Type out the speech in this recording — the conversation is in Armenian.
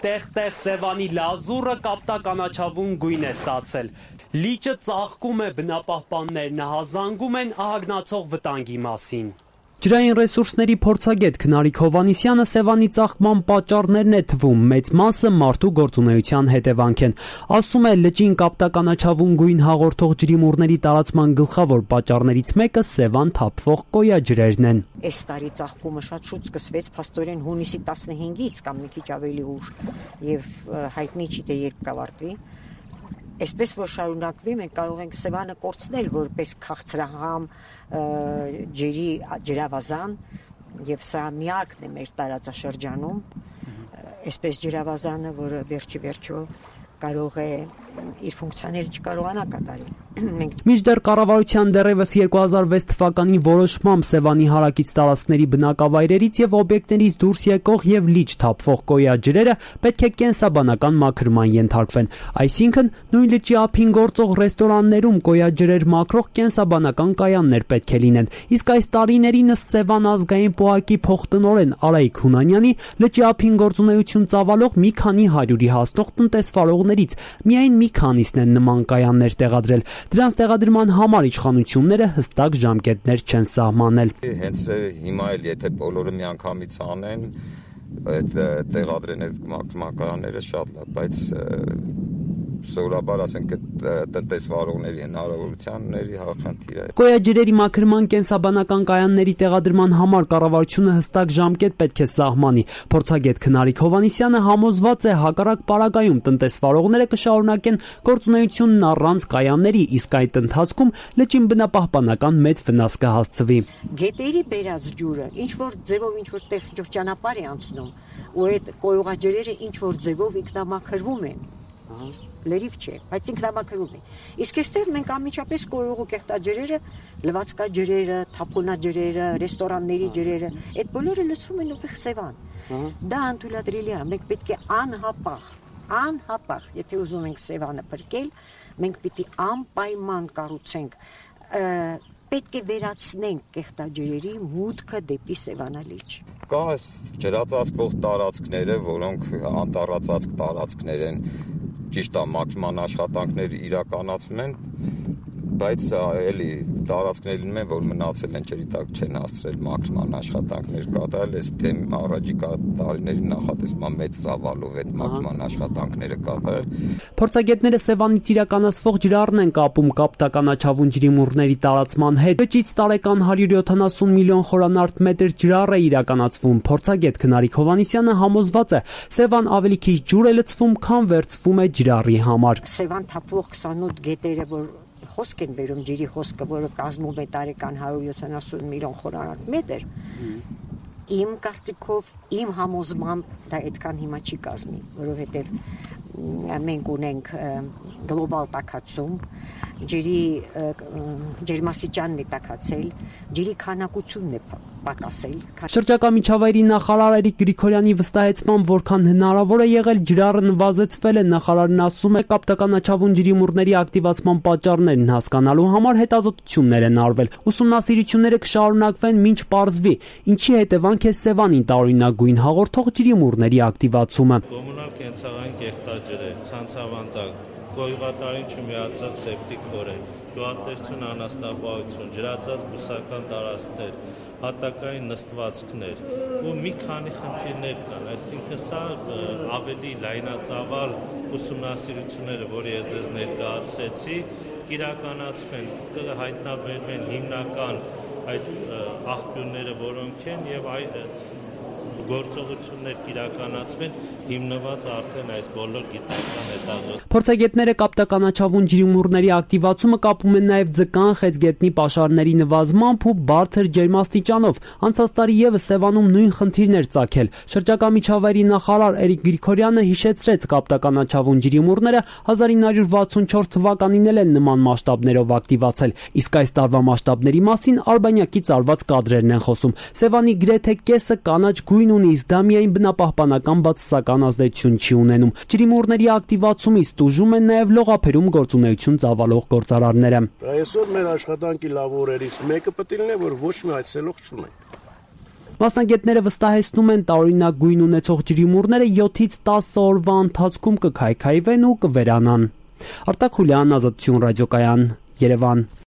տեղ-տեղ Սևանի լազուրը կապտականաչավուն գույն է ստացել։ Լիճը ծաղկում է, բնապահպաններ նահազանգում են ահագնացող վտանգի մասին։ Ջրային ռեսուրսների փորձագետ Քնարիկ Հովհաննիսյանը Սևանի ծաղկման պատճառներն է թվում, մեծ մասը մարդու գործունեության հետևանք են։ Ասում է, լճին կապտականաչավուն գույն հաղորդող ջրիմուռների տարածման գլխավոր պատճառներից մեկը Սևան թափվող կոյաջրերն են։ Այս տարի ծաղկումը շատ շուտ սկսվեց, փաստորեն հունիսի 15-ից կամ մի քիչ ավելի ուշ, եւ հայտնի չի թե երբ կավարտվի։ Այսպես որ շարունակվի, մենք կարող ենք Սևանը կորցնել որպես քաղցրահամ ջրավազան, եւ սա միակն է մեր տարածաշրջանում, այսպես ջրավազանը, որը վերջիվերջո կարող է իր ֆունկցիաները չկարողանա կատարել։ Մինչդեռ կառավարության դեռևս 2006 թվականի որոշմամբ Սևանի հարակից տարածքների բնակավայրերից եւ օբյեկտներից դուրս եկող եւ լիճ թափվող կոյաջրերը պետք է կենսաբանական մաքրման ենթարկվեն, այսինքն նույն լճի ափին գործող ռեստորաններում կոյաջրեր մաքրող կենսաբանական կայաններ պետք է լինեն, իսկ այս տարիներին ըստ Սևան ազգային պոակի փոխտնօրեն Արայիկ Հունանյանի լճի ափին գործունեություն ծավալող մի քանի հարյուրի հասնող տնտեսվարողներից միայն մի քանիսն են նման կայաններ տեղադրել։ Դրանց տեղադրման համար իշխանությունները հստակ ժամկետներ չեն սահմանել։ Հենց հիմա էլ եթե բոլորը միանգամից անեն, այդ տեղադրեն այդ մաքրման շատ լավ, բայց սովորաբար ասենք տնտեսվարողների հնարավորությունների խնդիր է։ Կոյաջրերի մաքրման կենսաբանական կայանների տեղադրման համար կառավարությունը հստակ ժամկետ պետք է սահմանի։ Փորձագետ Քնարիկ Հովհաննիսյանը համոզված է, հակառակ պարագայում տնտեսվարողները կշարունակեն գործունեությունն առանց կայանների, իսկ այդ ընթացքում լճին բնապահպանական մեծ վնաս կհասցվի։ Գետերի բերած ջուրը ինչ որ ձևով ինչ որ տեղ ճանապարհ է անցնում, ու այդ կոյուղաջրերը ինչ որ ձևով ինքնամաքրվում են։ Լրիվ չէ, բայց ինքնամաքրվում է։ Իսկ այստեղ մենք անմիջապես կոյուղու կեղտաջրերը, լվացքաջրերը, թափոնաջրերը, ռեստորանների ջրերը, այդ բոլորը լցվում են ուղիղ Սևան։ Դա անթույլատրելի է, մենք պետք է անհապաղ, եթե ուզում ենք Սևանը փրկել, մենք պիտի անպայման կառուցենք, պետք է վերացնենք կեղտաջրերի մուտքը դեպի Սևանալիճ։ Կա ջրածածկվող տարածքները, որոնք անտառածածկ տարածքներ են, ճիշտ է, մաքրման աշխատանքներ իրականացվում են, բայց էլի տարածքներն են, որ մնացել են ջրի տակ չեն հասցրել մաքրման աշխատանքներ կատարել, այս թեմ առաջիկա տարիների նախատեսման մեծ ծավալով այդ մաքրման աշխատանքները կատարել։ Փորձագետները Սևանից իրականացվող ջրառն են կապում կապտականաչավուն ջրիմուռների տարածման հետ։ Լճից տարեկան 170 միլիոն խորանարդ մետր ջրառ է իրականացվում։ Փորձագետ Քնարիկ Հովհաննիսյանը համոզված է, Սևան ավելի քիչ ջուր է լցվում, քան վերցվում է ջրառի համար։ Սևան թափվող 28 գետերը, որ հոսք են բերում ջրի հոսքը, որը կազմում է տարեկան 170 միլիոն խորանարդ մետր, իմ կարծիքով, իմ համոզմամբ դա այդքան հիմա չի կազմի, որովհետև մենք ունենք գլոբալ տաքացում, ջրի ջերմաստիճանն է տաքացել, ջրի քանակությունն է պակասել։ Շրջակա միջավայրի նախարար Էրիկ Գրիգորյանի վստահեցմամբ, որքան հնարավոր է եղել, ջրառը նվազեցվել է, նախարարն ասում է, կապտականաչավուն ջրիմուռների ակտիվացման պատճառներն հասկանալու համար հետազոտություններ են արվել։ Ուսումնասիրությունները կշարունակվեն, մինչ պարզվի, ինչի հետևանք է Սևանին տարօրինակ գույն հաղորդող ջրիմուռների ակտիվացումը։ Կոմունալ կենցաղային կեղտաջրեր, ցանցավանդակ, կոյուղատարին չմիացած սեպտիկ հորեր, գյուղատնտեսություն անաստաբարություն, ջրածածկ բուսական տարածքներ, հատակային նստվածքներ ու մի քանի խնդիրներ կան, այսինքն սա ավելի լայնածավալ ուսումնասիրությունները, որ ես ձեզ ներկայացրեցի, կիրականացվեն, կհայտնաբերվեն հիմնական այդ աղբյուրները, որոնք են եւ այդ գործողություններ կիրականացվեն հիմնված արդեն այս բոլոր գիտական հետազոտությունների։ Փորձագետները կապտականաչավուն ջրիմուռների ակտիվացումը կապում են նաև ձկան խեցգետնի պաշարների նվազմամբ ու բարձր ջերմաստիճանով։ Անցած տարի եւս Սևանում նույն խնդիրն էր ծագել։ Շրջակա միջավայրի նախարար Էրիկ Գրիգորյանը հիշեցրեց, կապտականաչավուն ջրիմուռները 1964 թվականին են նման մասշտաբներով ակտիվացել, իսկ այս տարվա մասշտաբների մասին Արբանյակից արված կադրերն են խոսում։ Սևանի գրեթե կեսը կանաչ գույն ունի, իսկ դա միայն բնապահպանական բացասական ազդեցություն չի ունենում։ Ջրիմուռների ակտիվացումից տուժում են նաև լողափերում գործունեություն ծավալող գործարարները։ Այսօր մեր աշխատանքի լավ օրերից մեկը պետք է լինի, որ ոչ մի այցելող չունենք։ Մասնագետները վստահեցնում են, տարօրինակ գույն ունեցող ջրիմուռները 7-ից 10 օրվա ընթացքում կքայքայվեն ու կվերանան։ Արտակ Խուլյան, Ազատություն ռադիոկայան, Երևան։